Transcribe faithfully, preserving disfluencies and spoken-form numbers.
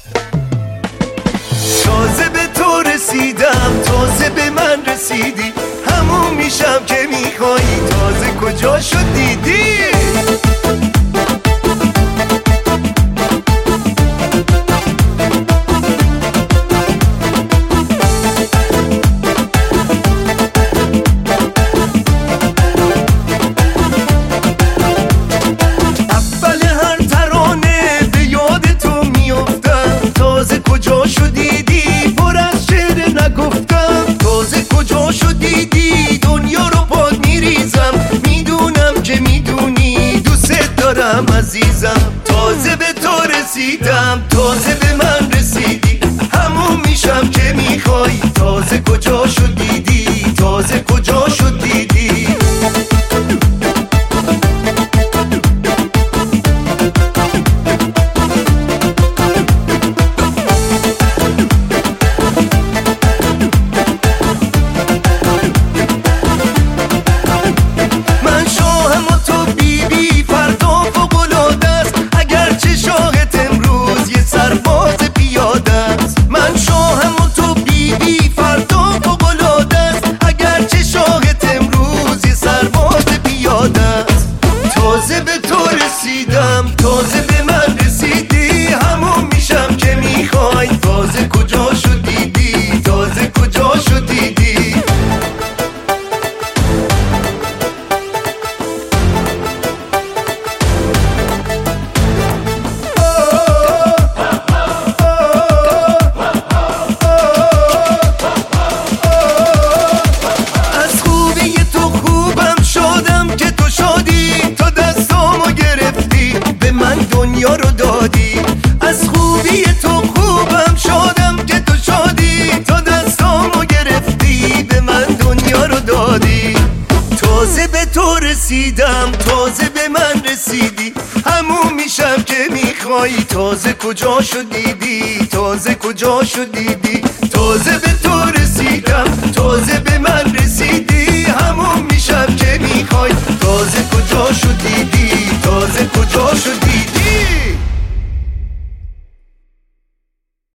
تازه به تو رسیدم، تازه به من رسیدی، همون میشم که میخوایی، تازه کجا شد دیدی؟ اول هر ترانه به یاد تو میافتم، تازه کجا شد دیدی؟ پر از شعر نگفتم، تازه کجا شد دیدی؟ دنیا رو پاد میریزم، میدونم که میدونی دوست دارم عزیزم. تازه به تو رسیدم، تازه به من رسیدی، همون میشم که میخوای، تازه کجا شد دیدی؟ تازه کجا شد دیدی؟ من شاهم و تو بیبی، فردا فوق‌العاده است، اگرچه شاهت امروز یه سرباز پیاده است. من شاهم و تو بیبی، فردا فوق‌العاده است، اگرچه شاهت امروز یه سرباز پیاده است. تازه به تو رسیدم، تازه به من رسیدی، همون میشم که میخوای، تازه کجا شد دیدی؟ تازه کجا شد دیدی؟ از خوبی تو خوبم شدم که تو شادی، تا دستامو گرفتی به من دنیا رو دادی. از خوبی تو خوبم شدم که تو شادی، تا دستامو گرفتی به من دنیا رو دادی. تازه به تو رسیدم، تازه به من رسیدی، همون میشم که میخوایی، تازه کجا شد دیدی؟ تازه کجا شد دیدی؟ تازه به تو رسیدم، تازه به من رسیدی، همون میشم که